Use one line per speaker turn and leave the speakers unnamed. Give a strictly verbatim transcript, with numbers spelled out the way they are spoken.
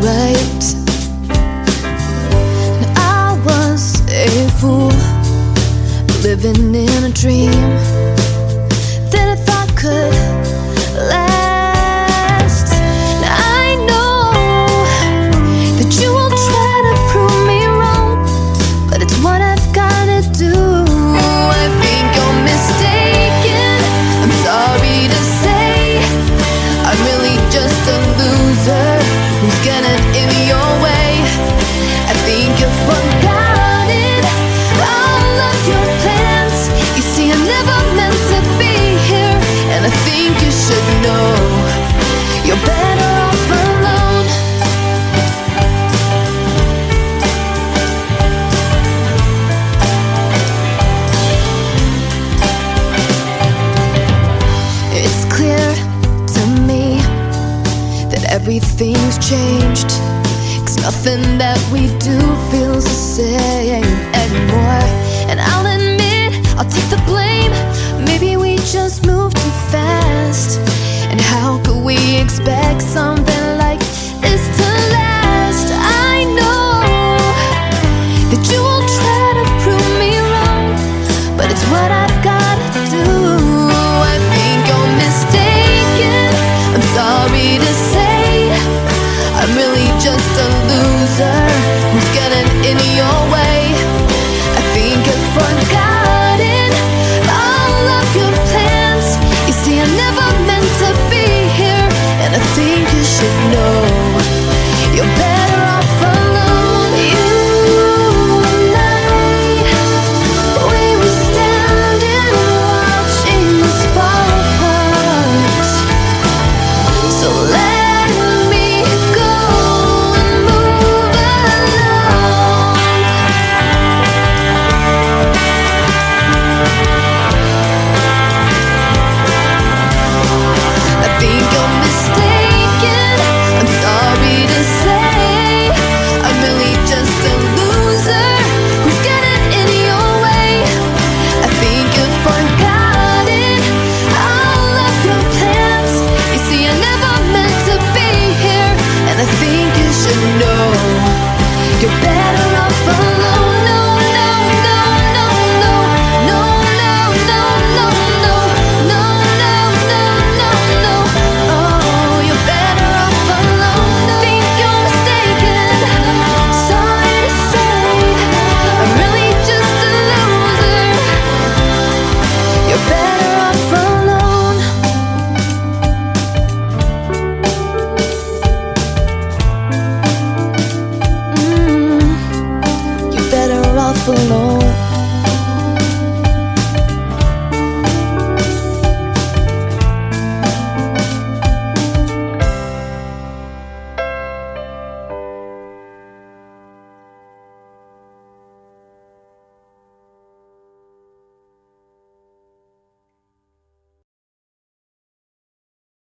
right. And I was a fool, living in a dream that I thought could last. Now I know that you will try to prove me wrong, but it's what I've gotta do. I think you're mistaken, I'm sorry to say. I'm really just a loser who's getting in your way. I think you've forgotten all of your plans. You see, I never meant to be here, and I think you should know you're better off alone. It's clear to me that everything's changed, 'cause nothing that we do feels the same anymore. And I'll admit, I'll take the blame. Maybe we just moved too fast, and how could we expect something like this to last? I know that you will try to prove me wrong, but it's what I've gotta do. I think you're mistaken, I'm sorry to say. I'm really just a loser who's getting in your way.